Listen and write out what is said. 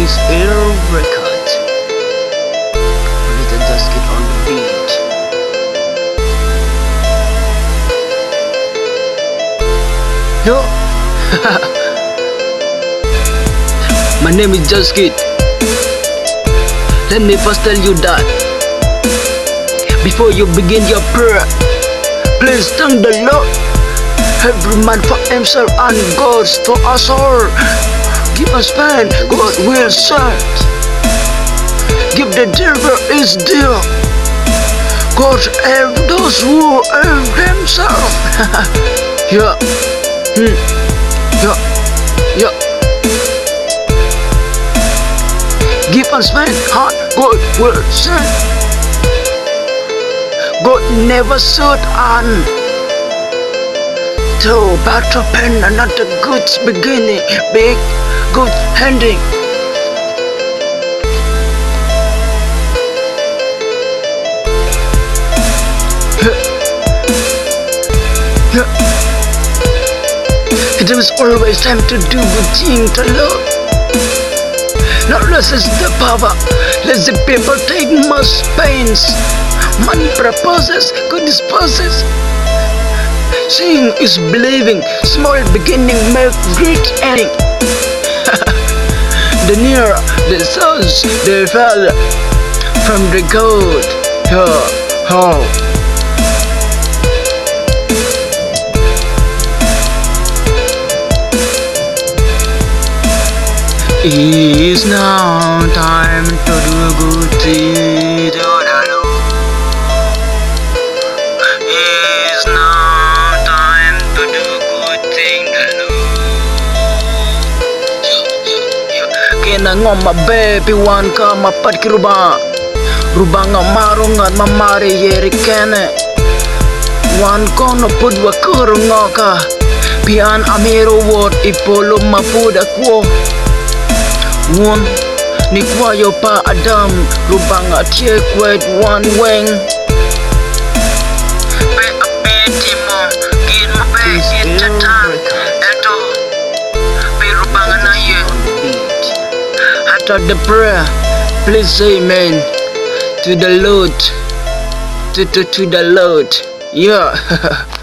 is Air Record. Little just get on the beat. Yo. My name is Juskit. Let me first tell you that before you begin your prayer, please thank the Lord. Every man for himself and God for us all. Give us pain, God will serve. Give the devil his due. God help those who help themselves. Yeah. Yeah. Give us pain and God will serve. God never should on. So bad to pen and not a good beginning, big good ending. It is always time to do good thing to love. Not less is the power. Let the people take much pains. Man proposes, God disposes. Seeing is believing. Small beginning make great ending. The nearer the souls they fell from the God. It's now time to do good things to the Lord. It's now time to do good things to the Lord. Kena ngoma baby wan ka mapat ki rubang nga marong at mamari yeri kene wan kono pudwa kurungo ka pian amiro wot ipolo mapuda kwo one ni kwayo pa Adam rubang atie kwet one weng pe apeti mo gin mo pe intatan eto pe rubang na ye after the prayer please say amen to the Lord to the Lord. Yeah.